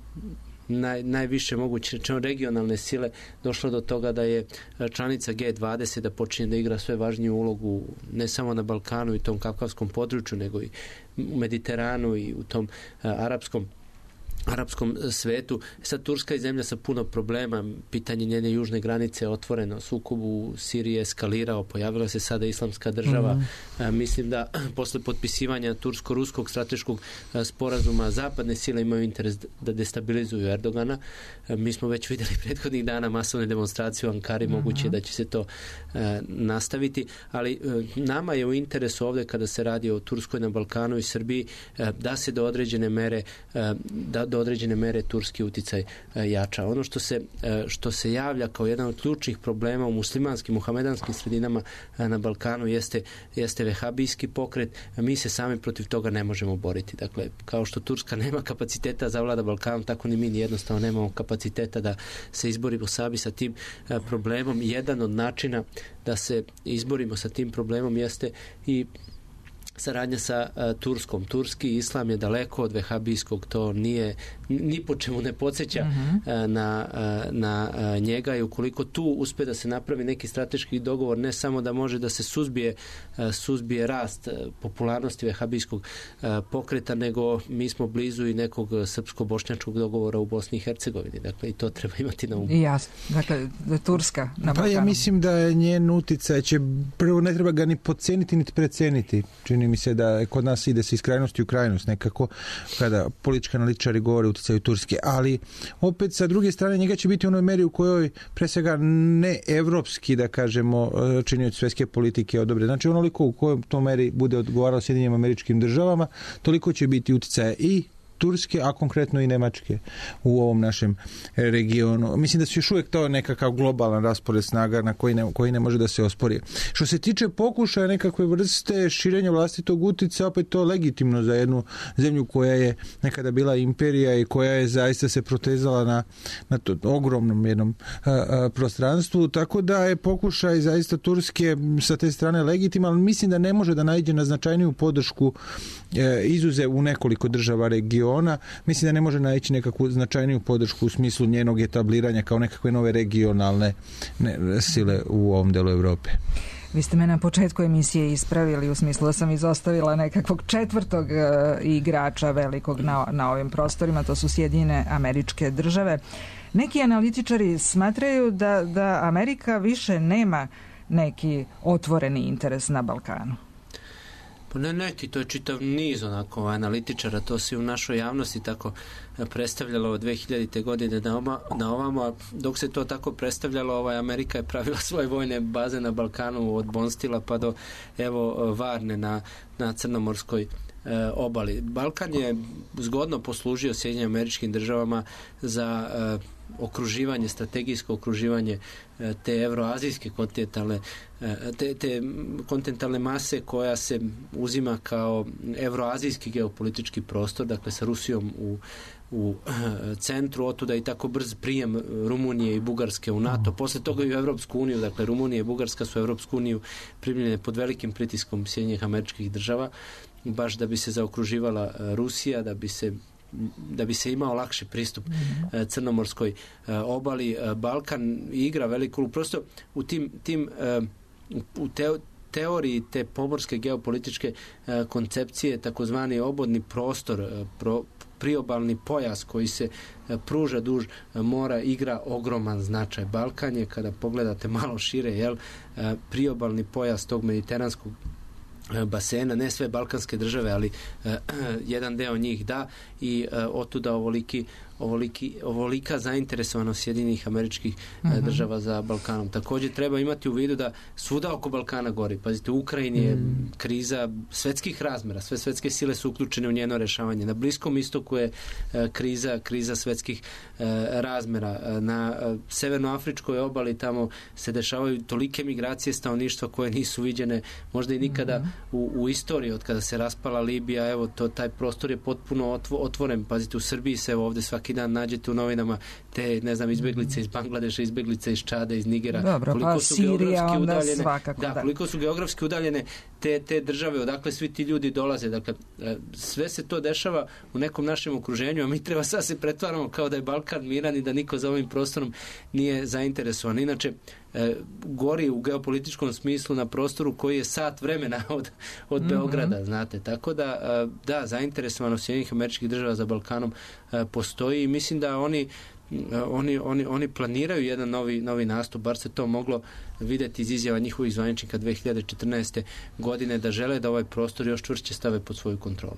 naj, najviše moguće rečeno regionalne sile došla do toga da je članica G dvadeset, da počinje da igra sve važniju ulogu ne samo na Balkanu i tom kavkavskom području, nego i u Mediteranu i u tom uh, arapskom arapskom svetu. Sad Turska je zemlja sa puno problema, pitanje njene južne granice je otvoreno, sukob u Siriji je eskalirao, pojavila se sada islamska država. Mm-hmm. A, mislim da posle potpisivanja tursko-ruskog strateškog a, sporazuma zapadne sile imaju interes da destabilizuju Erdogana. A, mi smo već videli prethodnih dana masovne demonstracije u Ankari, mm-hmm. moguće da će se to a, nastaviti, ali a, nama je u interesu ovde kada se radi o Turskoj na Balkanu i Srbiji a, da se do određene mere a, da do određene mere turski uticaj e, jača. Ono što se, e, što se javlja kao jedan od ključnih problema u muslimanskim, muhamedanskim sredinama e, na Balkanu jeste, jeste vehabijski pokret. A mi se sami protiv toga ne možemo boriti. Dakle, kao što Turska nema kapaciteta za vlada Balkanom, tako ni mi jednostavno nemamo kapaciteta da se izborimo sami sa tim e, problemom. Jedan od načina da se izborimo sa tim problemom jeste i saradnja sa uh, Turskom. Turski islam je daleko od vehabijskog, to nije, ni po čemu ne podsjeća uh-huh. uh, na, uh, na uh, njega, i ukoliko tu uspe da se napravi neki strateški dogovor, ne samo da može da se suzbije, uh, suzbije rast uh, popularnosti vehabijskog uh, pokreta, nego mi smo blizu i nekog srpsko-bošnjačkog dogovora u Bosni i Hercegovini. Dakle, i to treba imati na umu. Jasno. Dakle, Turska na Balkanu. Pa ja mislim da je njen uticaj će, prvo ne treba ga ni podceniti, niti preceniti. Čini mi se da kod nas ide se iz krajnosti u krajnost nekako kada politički analitičari govore o uticaju Turske, ali opet sa druge strane njega će biti u onoj meri u kojoj pre svega ne evropski, da kažemo, činioci svjetske politike odobre. Znači onoliko u kojoj to meri bude odgovaralo Sjedinjenim Američkim Državama, toliko će biti uticaja i Turske, a konkretno i Nemačke u ovom našem regionu. Mislim da su još uvijek to nekakav globalan raspored snaga na koji ne, koji ne može da se ospori. Što se tiče pokušaja nekakve vrste širenja vlastitog utjecaja, opet to legitimno za jednu zemlju koja je nekada bila imperija i koja je zaista se protezala na, na to ogromnom jednom a, a, prostranstvu, tako da je pokušaj zaista Turske sa te strane legitiman, ali mislim da ne može da naiđe na značajniju podršku e, izuze u nekoliko država regiona. Mislim da ne može naići nekakvu značajniju podršku u smislu njenog etabliranja kao nekakve nove regionalne ne, sile u ovom delu Evrope. Vi ste me na početku emisije ispravili u smislu da sam izostavila nekakvog četvrtog uh, igrača velikog na, na ovim prostorima, to su Sjedinjene Američke Države. Neki analitičari smatraju da, da Amerika više nema neki otvoreni interes na Balkanu. Pa ne neki, to je čitav niz onako analitičara, to se u našoj javnosti tako predstavljalo od dve hiljadite godine na, oma, na ovamo, dok se to tako predstavljalo, ovaj, Amerika je pravila svoje vojne baze na Balkanu od Bonstila pa do evo Varne na, na Crnomorskoj e, obali. Balkan je zgodno poslužio Sjedinjenim Američkim Državama za e, okruživanje, strategijsko okruživanje e, te evroazijske kontinentalne e, te, te kontinentalne mase koja se uzima kao evroazijski geopolitički prostor, dakle sa Rusijom u u centru, otuda i tako brz prijem Rumunije i Bugarske u NATO, posle toga i u Evropsku uniju, dakle Rumunija i Bugarska su u Evropsku uniju primljene pod velikim pritiskom Sjedinjenih Američkih Država, baš da bi se zaokruživala Rusija, da bi se da bi se imao lakši pristup mm-hmm. Crnomorskoj obali. Balkan igra veliku, prosto u tim, tim u teo, teoriji te pomorske geopolitičke koncepcije, takozvani obodni prostor, pro, priobalni pojas koji se pruža duž mora igra ogroman značaj. Balkan je, kada pogledate malo šire, jel, priobalni pojas tog mediteranskog basena, ne sve balkanske države, ali uh, jedan deo njih da, i uh, otuda ovoliki, ovoliki, ovolika zainteresovanost Sjedinjenih Američkih uh, uh-huh. država za Balkanom. Također treba imati u vidu da svuda oko Balkana gori. Pazite, u Ukrajini je mm. kriza svetskih razmera, sve svetske sile su uključene u njeno rešavanje. Na Bliskom istoku je uh, kriza, kriza svetskih uh, razmera. Uh, na uh, severnoafričkoj obali tamo se dešavaju tolike migracije stanovništva koje nisu viđene možda i nikada mm. U, u istoriji od kada se raspala Libija. Evo, to, taj prostor je potpuno otvo, otvoren. Pazite, u Srbiji se evo ovde svaki dan nađete u novinama te, ne znam, izbeglice iz Bangladeša, izbeglice iz Čada, iz Nigera. Dobro, koliko pa su Sirija onda udaljene, svakako. Da, da, koliko su geografski udaljene te, te države, odakle svi ti ljudi dolaze. Dakle, sve se to dešava u nekom našem okruženju, a mi treba sad se pretvaramo kao da je Balkan miran i da niko za ovim prostorom nije zainteresovan. Inače, E, gori u geopolitičkom smislu na prostoru koji je sat vremena od, od mm-hmm. Beograda, znate. Tako da, da, zainteresovanost Sjedinjenih Američkih Država za Balkanom postoji i mislim da oni Oni, oni, oni planiraju jedan novi, novi nastup, bar se to moglo vidjeti iz izjava njihovih zvaničnika dve hiljade četrnaeste. godine, da žele da ovaj prostor još čvršće stave pod svoju kontrolu.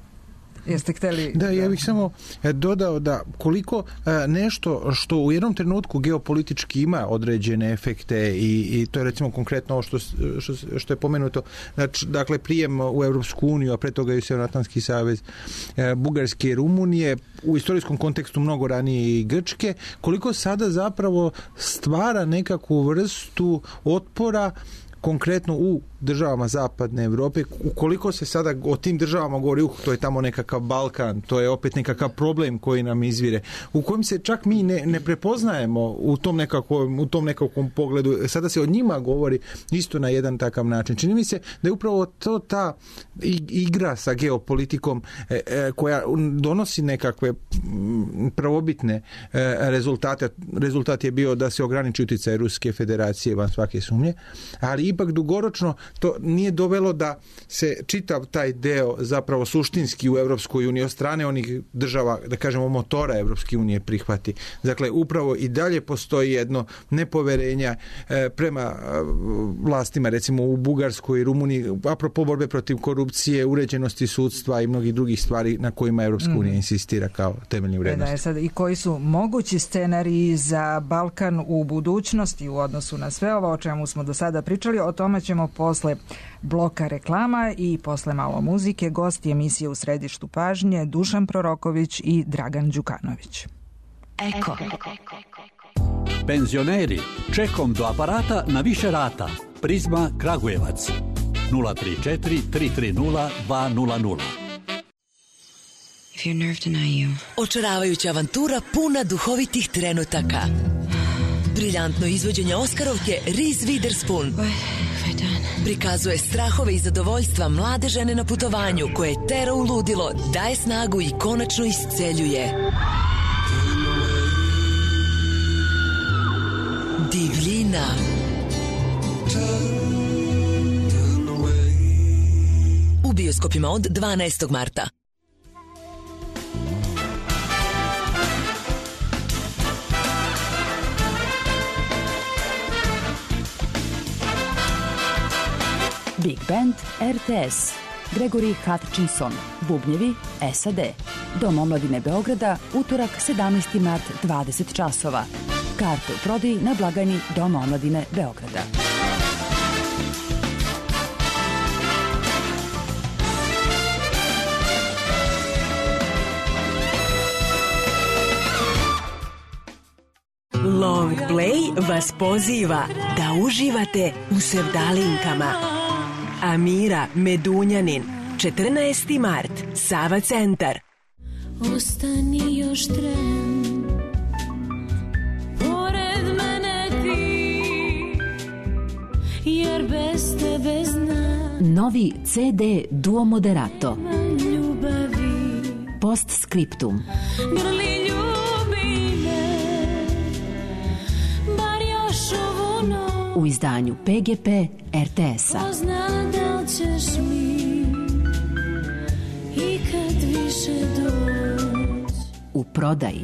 Jeste hteli... Da, ja bih samo dodao da koliko nešto što u jednom trenutku geopolitički ima određene efekte i, i to je recimo konkretno ovo što, što, što je pomenuto, znači, dakle prijem u Evropsku uniju, a pre toga i u Sjevernoatlantski savez Bugarske i Rumunije, u istorijskom kontekstu mnogo ranije i Grčke, koliko sada zapravo stvara nekakvu vrstu otpora konkretno u državama zapadne Evrope, ukoliko se sada o tim državama govori, uh, to je tamo nekakav Balkan, to je opet nekakav problem koji nam izvire, u kojem se čak mi ne, ne prepoznajemo u tom nekakvom, u tom nekakvom pogledu, sada se o njima govori isto na jedan takav način. Čini mi se da je upravo to ta igra sa geopolitikom e, e, koja donosi nekakve prvobitne e, rezultate. Rezultat je bio da se ograniči utjecaj Ruske federacije van svake sumnje, ali ipak dugoročno to nije dovelo da se čitav taj deo zapravo suštinski u Evropskoj uniji od strane onih država, da kažemo, motora Evropske unije prihvati. Dakle, upravo i dalje postoji jedno nepoverenje e, prema e, vlastima, recimo u Bugarskoj i Rumuniji, apropo borbe protiv korupcije, uređenosti sudstva i mnogih drugih stvari na kojima Evropska unija mm. insistira kao temeljni vrednosti. Da, sad, i koji su mogući scenariji za Balkan u budućnosti u odnosu na sve ovo o čemu smo do sada pričali? ali o tome ćemo posle bloka reklama i posle malo muzike. Gosti emisije U središtu pažnje Dušan Proroković i Dragan Đukanović. Eko. Penzioneri, čekom do aparata na više rata. Prizma Kragujevac. nula tri četiri tri tri nula dva nula nula. Očaravajuća avantura puna duhovitih trenutaka. Briljantno izvođenje Oskarovke Reese Witherspoon prikazuje strahove i zadovoljstva mlade žene na putovanju koje tera u ludilo, daje snagu i konačno isceljuje. Divljina. U bioskopima od dvanaestog marta. Big Band R T S, Gregory Hutchinson, bubnjevi S A D. Dom omladine Beograda, utorak sedamnaesti mart, dvadeset časova. Karte u prodaji na blagajni Doma omladine Beograda. Long Play vas poziva da uživate u sevdalinkama. Amira Medunjanin, četrnaesti mart, Sava centar. Ostani još tren, pored mene ti, jer bez tebe znam. Novi C D Duo Moderato. Ljubavi. Postscriptum. Grli ljubi me, bar još ovu noć. U izdanju P G P R T S-a. Pozna da li ćeš mi ikad više doći. U prodaji.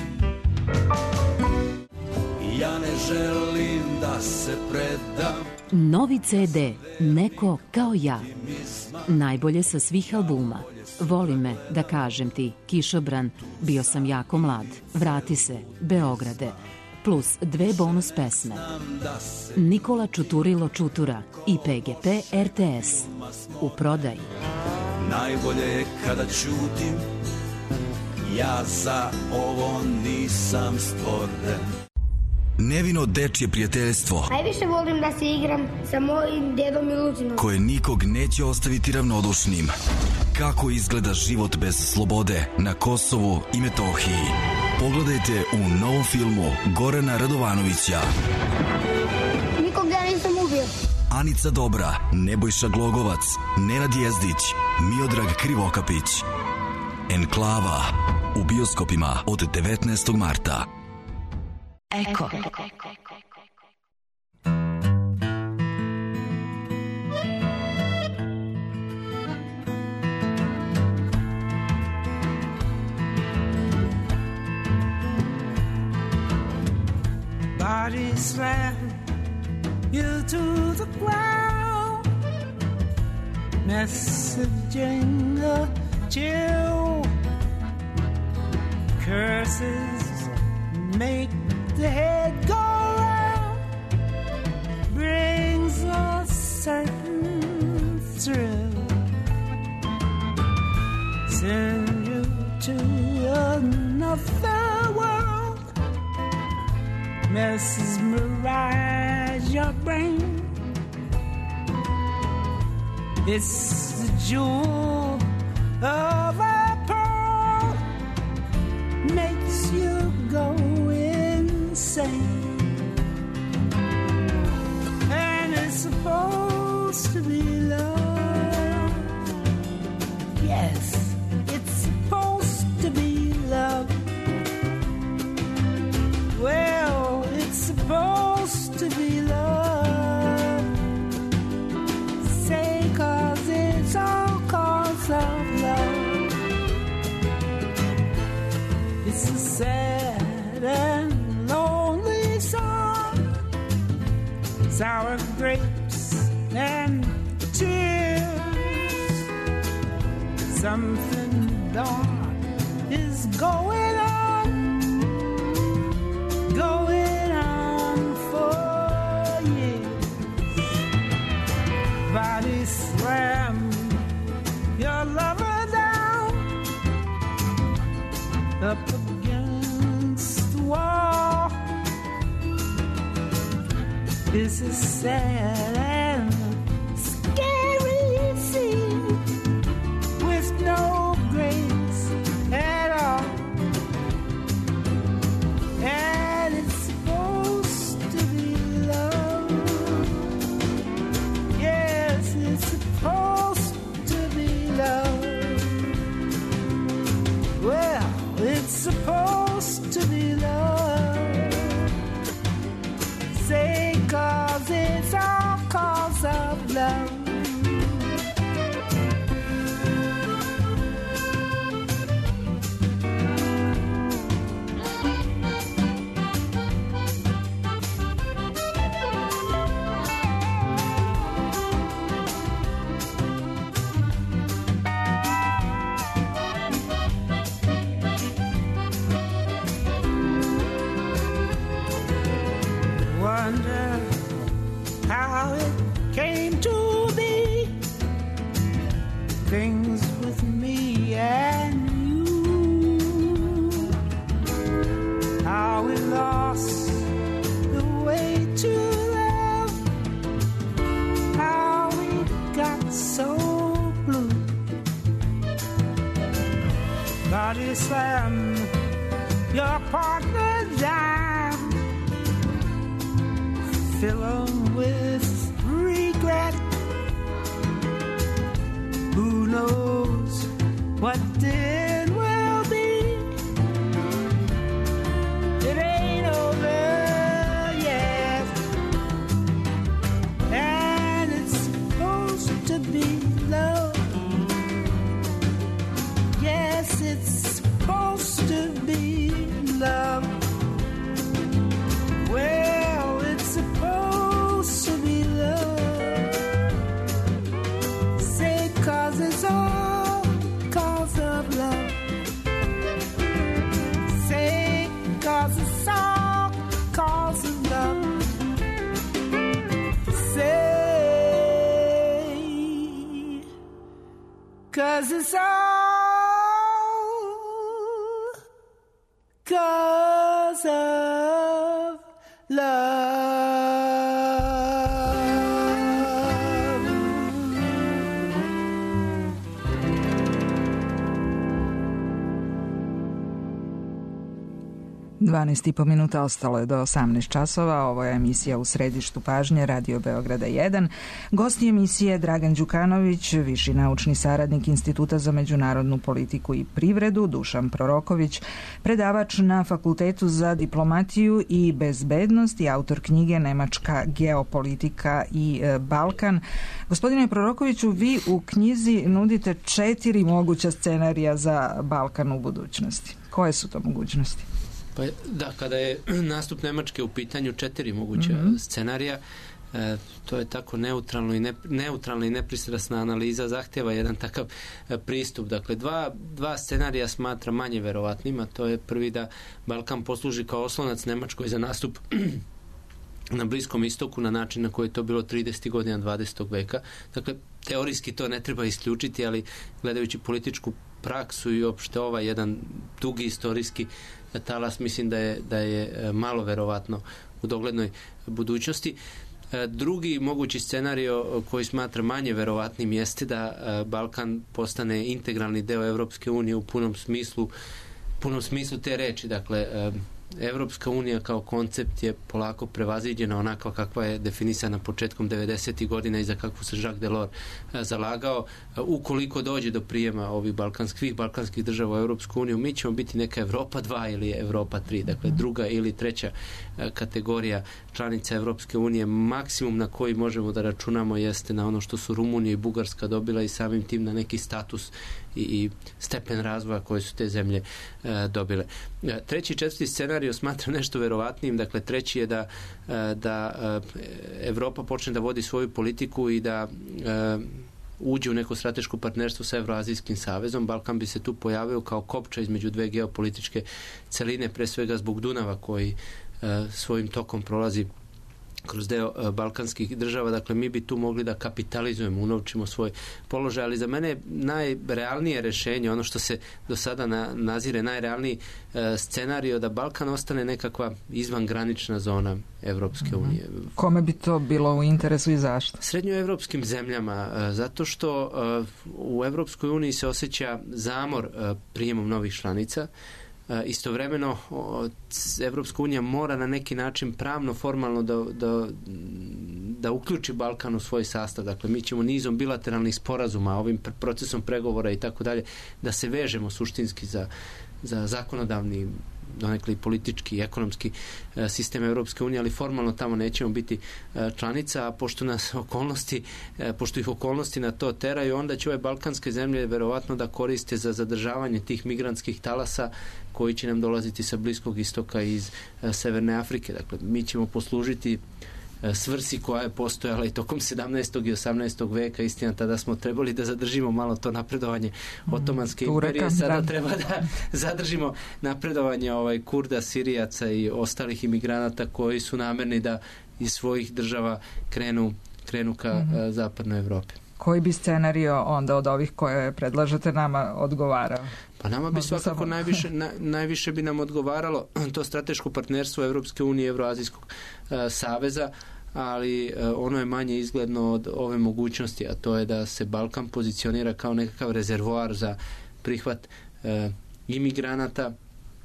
Ja ne želim da se predam. Novi C D Neko kao ja. Najbolje sa svih albuma. Voli me, da kažem ti, Kišobran, Bio sam jako mlad, Vrati se, Beograde, plus dve bonus pesme. Nikola Čuturilo Čutura i P G P R T S. U prodaji. Najbolje je kada ćutim, ja za ovo nisam stvoren. Nevino dečje prijateljstvo. Najviše volim da se igram sa mojim dedom i Lucinom. Koje nikog neće ostaviti ravnodušnim. Kako izgleda život bez slobode na Kosovu i Metohiji. Pogledajte u novom filmu Gorana Radovanovića. Nikog ja nisam ubio. Anica Dobra, Nebojša Glogovac, Nenad Jezdić, Miodrag Krivokapić. Enklava u bioskopima od devetnaestog marta. Eko. Body slam you to the ground, messaging a chill, curses make the head go round, brings a certain thrill, send you to another world, mesmerize your brain. It's the jewel of a pearl, makes you go insane, and it's supposed to be love. Yes, it's supposed to be love. Well, it's supposed to be love. Say 'cause it's all 'cause of love. It's a sad and lonely song, sour grapes and tears. Something dark is going on, going on for years. body slam your lover down up against the wall. It's a sad and scary scene with no grace at all, and it's supposed to be love. Yes, it's supposed to be love. Well, it's supposed to be love. Say, 'cause it's all 'cause of love. Wonder how it came to be. Things with me and you, how we lost the way to love, how we got so blue. Body slam your partner down, fill 'em with regret. Who knows what then will be? It ain't over yet, and it's supposed to be love. Yes, it's supposed to be love. Well, it's supposed to be love. Say, 'cause it's all 'cause of love. Say, 'cause it's all 'cause of love. Say, 'cause it's all 'cause of love. dvanaest i po minuta ostalo je do osamnaest časova. Ovo je emisija U središtu pažnje Radio Beograda jedan. Gost emisije Dragan Đukanović, viši naučni saradnik Instituta za međunarodnu politiku i privredu, Dušan Proroković, predavač na Fakultetu za diplomatiju i bezbednost i autor knjige Nemačka geopolitika i Balkan. Gospodine Prorokoviću, vi u knjizi nudite četiri moguća scenarija za Balkan u budućnosti. Koje su to mogućnosti? Pa da, kada je nastup Nemačke u pitanju, četiri moguća mm-hmm. scenarija, e, to je tako neutralno i ne, neutralna i nepristrasna analiza zahtjeva jedan takav e, pristup. Dakle, dva, dva scenarija smatra manje verovatnima. To je prvi, da Balkan posluži kao oslonac Nemačkoj za nastup na Bliskom istoku na način na koji je to bilo tridesetih godina dvadesetog veka. Dakle, teorijski to ne treba isključiti, ali gledajući političku praksu i opšte ovaj jedan dugi istorijski talas, mislim da je, da je malo verovatno u doglednoj budućnosti. Drugi mogući scenario koji smatra manje verovatnim jeste da Balkan postane integralni deo Evropske unije u punom smislu, punom smislu te reči. Dakle, Evropska unija kao koncept je polako prevaziđena onakva kakva je definisana početkom devedesetih godina i za kakvu se Jacques Delors zalagao. Ukoliko dođe do prijema ovih balkanskih, svih balkanskih država u Evropsku uniju, mi ćemo biti neka Evropa dva ili Evropa tri, dakle druga ili treća kategorija članica Evropske unije. Maksimum na koji možemo da računamo jeste na ono što su Rumunija i Bugarska dobila i samim tim na neki status i, i stepen razvoja koje su te zemlje e, dobile. Treći i četvrti scenario smatra nešto verovatnijim. Dakle, treći je da, e, da e, Evropa počne da vodi svoju politiku i da e, uđe u neko strateško partnerstvo sa Evroazijskim savezom. Balkan bi se tu pojavio kao kopča između dve geopolitičke celine, pre svega zbog Dunava koji e, svojim tokom prolazi kroz deo balkanskih država, dakle mi bi tu mogli da kapitalizujemo, unovčimo svoj položaj, ali za mene je najrealnije rešenje, ono što se do sada na, nazire najrealniji e, scenario, da Balkan ostane nekakva izvangranična zona Evropske unije. Mm-hmm. Kome bi to bilo u interesu i zašto? Srednjoevropskim zemljama, e, zato što e, u Evropskoj uniji se osjeća zamor e, prijemom novih članica. Istovremeno Evropska unija mora na neki način pravno, formalno da, da, da uključi Balkan u svoj sastav. Dakle, mi ćemo nizom bilateralnih sporazuma, ovim procesom pregovora i tako dalje, da se vežemo suštinski za, za zakonodavni, donekle i politički i ekonomski e, sistem Evropske unije, ali formalno tamo nećemo biti e, članica, a pošto nas okolnosti, e, pošto ih okolnosti na to teraju, onda će ove balkanske zemlje verovatno da koriste za zadržavanje tih migrantskih talasa koji će nam dolaziti sa Bliskog istoka iz e, Severne Afrike. Dakle, mi ćemo poslužiti svrsi koja je postojala i tokom sedamnaestog i osamnaestog veka. Istina, tada smo trebali da zadržimo malo to napredovanje Otomanske imperije. Sada treba da zadržimo napredovanje ovaj Kurda, Sirijaca i ostalih imigranata koji su namerni da iz svojih država krenu, krenu ka mm-hmm. zapadnoj Evropi. Koji bi scenario onda od ovih koje predlažete nama odgovarao? Pa nama bi Možda svakako samo... najviše, na, najviše bi nam odgovaralo to strateško partnerstvo Evropske unije i Evroazijskog uh, saveza, ali uh, ono je manje izgledno od ove mogućnosti, a to je da se Balkan pozicionira kao nekakav rezervoar za prihvat uh, imigranata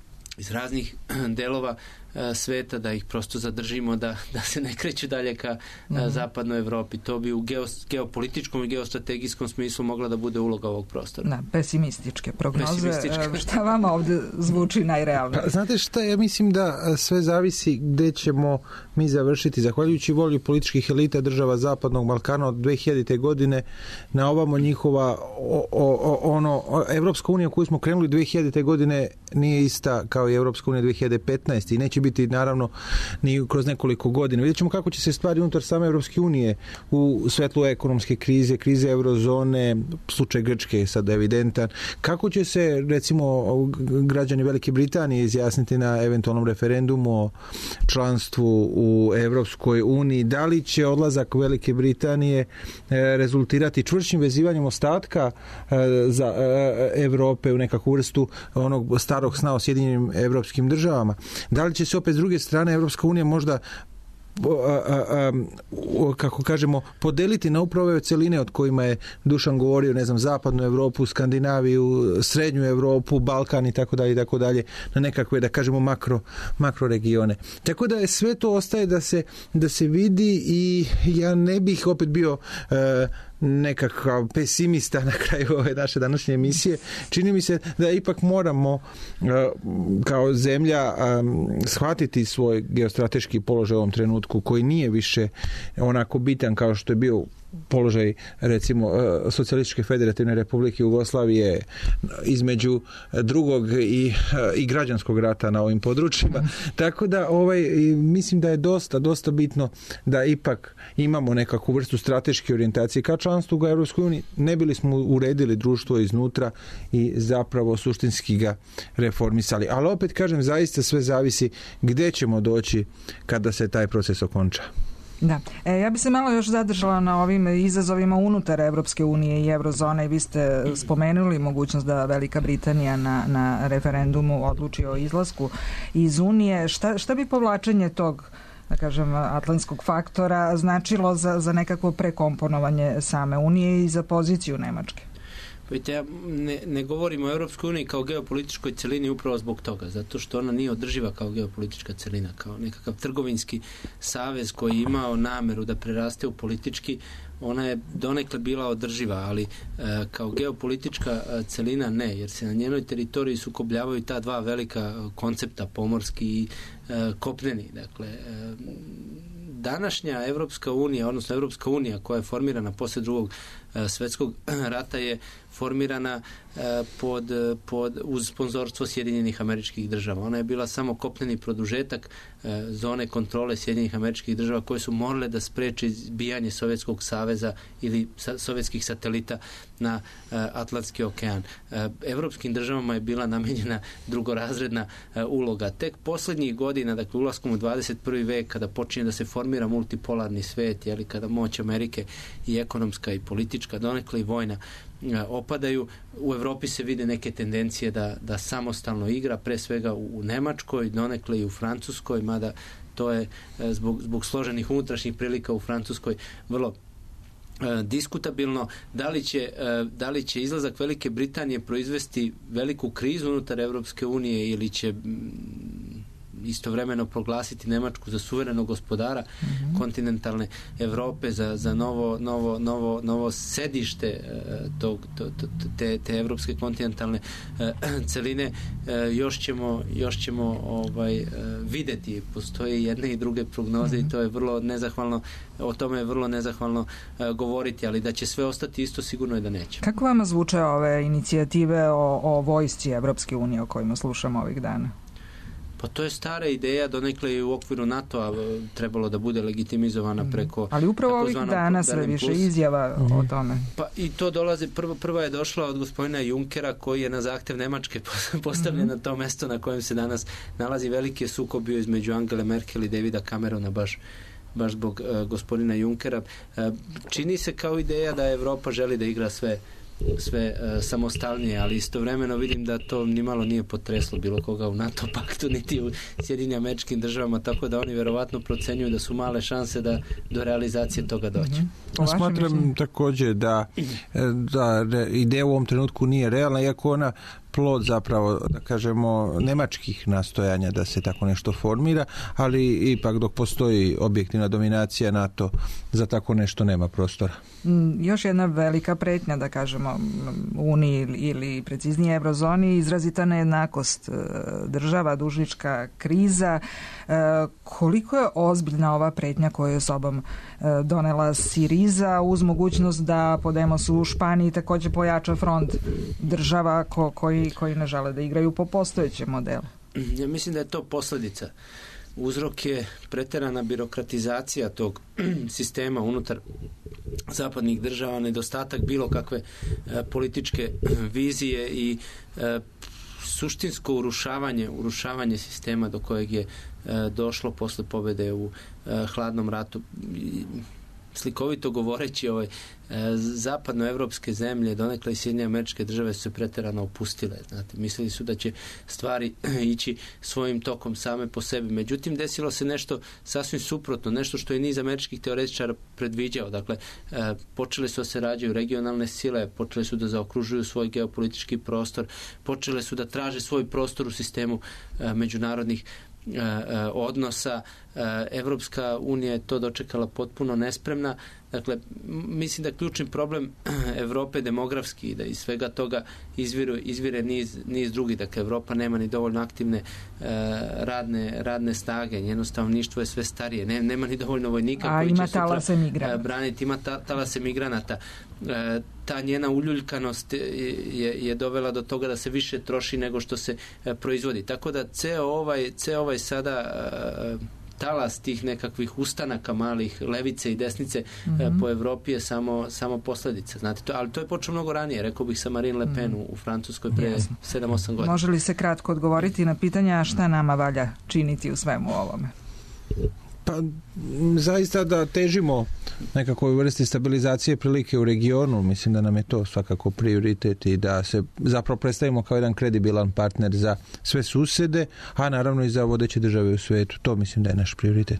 iz raznih delova sveta, da ih prosto zadržimo, da, da se ne kreću dalje ka mm-hmm. zapadnoj Evropi. To bi u geos, geopolitičkom i geostrategijskom smislu mogla da bude uloga ovog prostora. Da, pesimističke prognoze. Pesimističke. Šta vama ovdje zvuči najrealnije? Pa, znate šta, ja mislim da sve zavisi gde ćemo mi završiti. Zahvaljujući volji političkih elita država Zapadnog Balkana od dve hiljadite godine na ovamo njihova o, o, ono, Evropska unija koju smo krenuli dve hiljadite godine nije ista kao i Evropska unija dve hiljade petnaeste. i neće biti naravno ni kroz nekoliko godina. Vidjet ćemo kako će se stvari unutar same Evropske unije u svetlu ekonomske krize, krize eurozone, slučaj Grčke je sad evidentan. Kako će se recimo građani Velike Britanije izjasniti na eventualnom referendumu o članstvu u Evropskoj uniji? Da li će odlazak Velike Britanije rezultirati čvršćim vezivanjem ostatka za Evrope u nekakvu vrstu onog starog sna o Sjedinjenim evropskim državama? Da li će se opet s druge strane Evropska unija možda A, a, a, kako kažemo podeliti na upravo ove celine od kojima je Dušan govorio, ne znam, zapadnu Evropu, Skandinaviju, srednju Evropu, Balkan i tako dalje i tako dalje, na nekakve, da kažemo, makro, makro regione. Tako da je sve to ostaje da se, da se vidi i ja ne bih opet bio e, nekakav pesimista na kraju ove naše današnje emisije. Čini mi se da ipak moramo kao zemlja shvatiti svoj geostrateški položaj u ovom trenutku koji nije više onako bitan kao što je bio položaj recimo Socijalističke federativne republike Jugoslavije između drugog i, i građanskog rata na ovim područjima. Mm. Tako da ovaj, mislim da je dosta, dosta bitno da ipak imamo nekakvu vrstu strateške orijentacije ka članstvu u Europskoj uniji. Ne bili smo uredili društvo iznutra i zapravo suštinski ga reformisali. Ali opet kažem, zaista sve zavisi gde ćemo doći kada se taj proces okonča. Da. E, ja bi se malo još zadržala na ovim izazovima unutar Evropske unije i eurozone. Vi ste spomenuli mogućnost da Velika Britanija na, na referendumu odluči o izlasku iz Unije. Šta, šta bi povlačenje tog, da kažem, atlantskog faktora značilo za, za nekakvo prekomponovanje same Unije i za poziciju Nemačke? Vidite, ja ne, ne govorim o Europskoj uniji kao geopolitičkoj celini upravo zbog toga, zato što ona nije održiva kao geopolitička celina, kao nekakav trgovinski savez koji je imao nameru da preraste u politički. Ona je donekle bila održiva, ali e, kao geopolitička e, celina ne, jer se na njenoj teritoriji sukobljavaju ta dva velika koncepta, pomorski i e, kopneni. Dakle, e, današnja Evropska unija, odnosno Evropska unija koja je formirana posle drugog e, svetskog rata je formirana e, pod, pod, uz sponzorstvo Sjedinjenih Američkih Država. Ona je bila samo kopneni produžetak e, zone kontrole Sjedinjenih Američkih Država koje su morale da spreče izbijanje Sovjetskog saveza ili sa, sovjetskih satelita na e, Atlantski okean. E, Evropskim državama je bila namenjena drugorazredna e, uloga. Tek poslednjih godina, dakle ulaskom u dvadeset prvi vek, kada počinje da se formira formira multipolarni svet, jeli, kada moć Amerike i ekonomska i politička, donekle i vojna opadaju. U Evropi se vide neke tendencije da, da samostalno igra, pre svega u, u Nemačkoj, donekle i u Francuskoj, mada to je zbog, zbog složenih unutrašnjih prilika u Francuskoj vrlo e, diskutabilno. Da li će, e, da li će izlazak Velike Britanije proizvesti veliku krizu unutar Evropske unije ili će m, istovremeno proglasiti Nemačku za suverenog gospodara mm-hmm. kontinentalne Evrope, za, za novo, novo, novo, novo sedište e, tog, to, to, te, te evropske kontinentalne e, celine, e, još ćemo, još ćemo ovaj, e, videti. Postoje jedne i druge prognoze mm-hmm. i to je vrlo nezahvalno, o tome je vrlo nezahvalno e, govoriti, ali da će sve ostati isto, sigurno je da neće. Kako vama zvuče ove inicijative o, o vojsci Evropske unije o kojima slušamo ovih dana? Pa to je stara ideja, donekle i u okviru NATO-a trebalo da bude legitimizovana preko... Ali upravo ovih dana sve više izjava mm. o tome. Pa i to dolazi, prvo, prva je došla od gospodina Junckera, koji je na zahtev Nemačke postavljen mm. na to mesto na kojem se danas nalazi. Veliki sukob bio između Angele Merkel i Davida Camerona, baš baš zbog uh, gospodina Junckera. Uh, čini se kao ideja da Evropa želi da igra sve sve uh, samostalnije, ali istovremeno vidim da to nimalo nije potreslo bilo koga u NATO paktu, niti u Sjedinjenim Američkim Državama, tako da oni verovatno procenjuju da su male šanse da do realizacije toga doći. Mm-hmm. Smatram također da, da ideja u ovom trenutku nije realna, iako ona plod zapravo, da kažemo, nemačkih nastojanja da se tako nešto formira, ali ipak dok postoji objektivna dominacija NATO, za tako nešto nema prostora. Mm, još jedna velika pretnja, da kažemo, Uniji ili preciznije Eurozoni, izrazita nejednakost država, dužnička kriza. E, koliko je ozbiljna ova pretnja koju je sobom donela Siriza uz mogućnost da Podemos u Španiji također pojača front država ko, koji, koji ne žele da igraju po postojećem modelu? Ja mislim da je to posljedica. Uzrok je preterana birokratizacija tog sistema unutar zapadnih država, nedostatak bilo kakve e, političke vizije i e, suštinsko urušavanje, urušavanje sistema do kojeg je e, došlo posle pobjede u e, hladnom ratu. I, slikovito govoreći, ovaj, zapadnoevropske zemlje, donekle i Sjedinjene Američke Države su se preterano opustile. Znate, mislili su da će stvari ići svojim tokom same po sebi. Međutim, desilo se nešto sasvim suprotno, nešto što je niz američkih teoretičara predviđao. Dakle, počele su da se rađaju regionalne sile, počele su da zaokružuju svoj geopolitički prostor, počele su da traže svoj prostor u sistemu međunarodnih odnosa. Evropska unija je to dočekala potpuno nespremna. Dakle, mislim da ključni problem Evrope demografski, da iz svega toga izvire, izvire niz, niz drugih. Dakle, Evropa nema ni dovoljno aktivne uh, radne, radne snage, njeno stanovništvo je sve starije, ne, nema ni dovoljno vojnika A, koji ima će sutra uh, braniti, ima ta, talase migranata. Uh, ta njena uljuljkanost je, je dovela do toga da se više troši nego što se uh, proizvodi. Tako da ceo ovaj, ceo ovaj sada uh, talas tih nekakvih ustanaka malih, levice i desnice mm-hmm. po Evropi je samo, samo posljedica. Znate, to, ali to je počeo mnogo ranije, rekao bih sa Marine Le Pen u Francuskoj pre sedam osam godina. Može li se kratko odgovoriti na pitanja šta nama valja činiti u svemu ovome? Pa, zaista da težimo nekakvoj vrsti stabilizacije prilike u regionu, mislim da nam je to svakako prioritet i da se zapravo predstavimo kao jedan kredibilan partner za sve susede, a naravno i za vodeće države u svijetu. To mislim da je naš prioritet.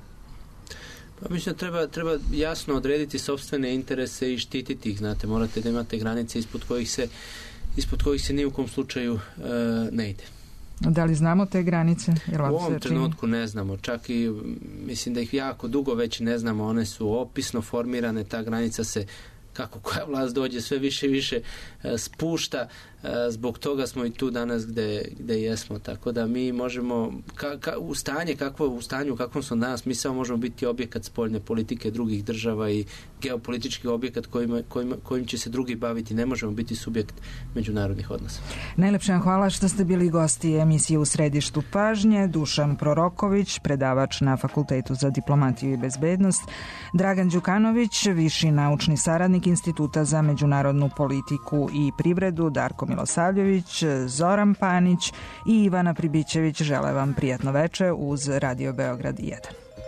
Pa mislim da treba, treba jasno odrediti sopstvene interese i štititi ih. Znate, morate da imate granice ispod kojih se, ispod kojih se ni u kom slučaju uh, ne ide. Da li znamo te granice? U ovom trenutku ne znamo, čak i mislim da ih jako dugo već ne znamo, one su opisno formirane, ta granica se kako koja vlast dođe sve više i više e, spušta, e, zbog toga smo i tu danas gde, gde jesmo, tako da mi možemo ka, ka, u stanje kakvo, u stanju u kakvom smo danas, mi samo možemo biti objekat spoljne politike drugih država i geopolitički objekat kojim, kojim, kojim će se drugi baviti, ne možemo biti subjekt međunarodnih odnosa. Najlepše vam hvala što ste bili gosti emisije U središtu pažnje. Dušan Proroković, predavač na Fakultetu za diplomatiju i bezbednost, Dragan Đukanović, viši naučni saradnik Instituta za međunarodnu politiku i privredu, Darko Milosavljević, Zoran Panić i Ivana Pribićević žele vam prijatno veče uz Radio Beograd jedan.